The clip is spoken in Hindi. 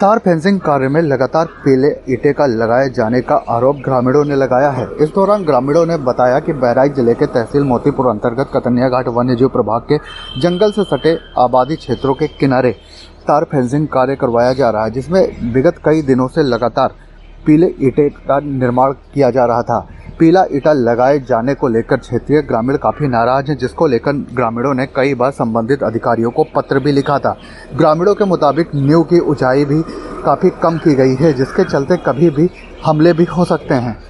तार फेंसिंग कार्य में लगातार पीले ईंटे का लगाए जाने का आरोप ग्रामीणों ने लगाया है। इस दौरान ग्रामीणों ने बताया कि बहराइच जिले के तहसील मोतीपुर अंतर्गत कतनिया घाट वन्यजीव प्रभाग के जंगल से सटे आबादी क्षेत्रों के किनारे तार फेंसिंग कार्य करवाया जा रहा है, जिसमें विगत कई दिनों से लगातार पीले ईंटे का निर्माण किया जा रहा था। पीला ईंटा लगाए जाने को लेकर क्षेत्रीय ग्रामीण काफी नाराज हैं, जिसको लेकर ग्रामीणों ने कई बार संबंधित अधिकारियों को पत्र भी लिखा था। ग्रामीणों के मुताबिक नींव की ऊंचाई भी काफी कम की गई है, जिसके चलते कभी भी हमले भी हो सकते हैं।